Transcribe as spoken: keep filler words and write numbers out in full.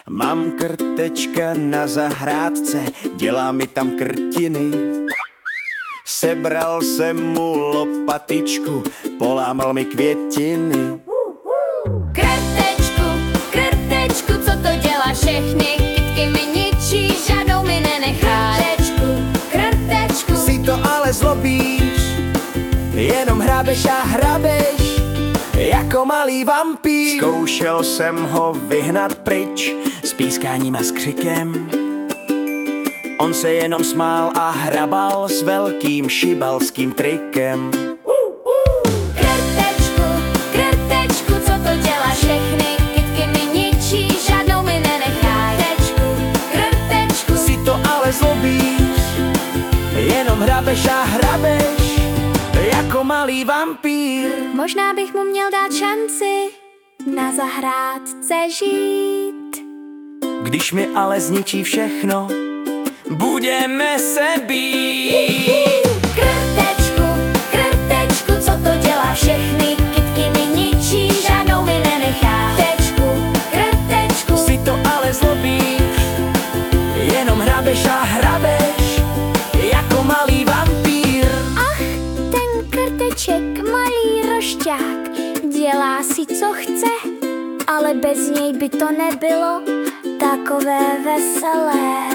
Mám krtečka na zahrádce, dělá mi tam krtiny. Sebral jsem mu lopatičku, polámal mi květiny. Krtečku, krtečku, co to dělá všechny? Kytky mi ničí, žádnou mi nenechá. Krtečku, krtečku, Si to ale zlobíš, jenom hrabeš a hrabeš, jako malý vampír. Zkoušel jsem ho vyhnat pryč s pískáním a s křikem. On se jenom smál a hrabal s velkým šibalským trikem. krtečku, krtečku, co to dělá všechny? Kytky mi ničí, žádnou mi nenechá. Krtečku, krtečku, Si to ale zlobíš, jenom hrabeš a hrabeš, jako malý vampír. možná bych mu měl dát šanci na zahrádce žít. Když mi ale zničí všechno, budeme se být. Krtečku, krtečku, co to dělá všechny? Kytky mi ničí, žádnou mi nenechá. Krtečku, krtečku, Si to ale zlobíš, jenom hrabeš a hrabeš, jako malý vampír. ach, ten krteček, malý rošťák, dělá si, co chce, ale bez něj by to nebylo takové veselé.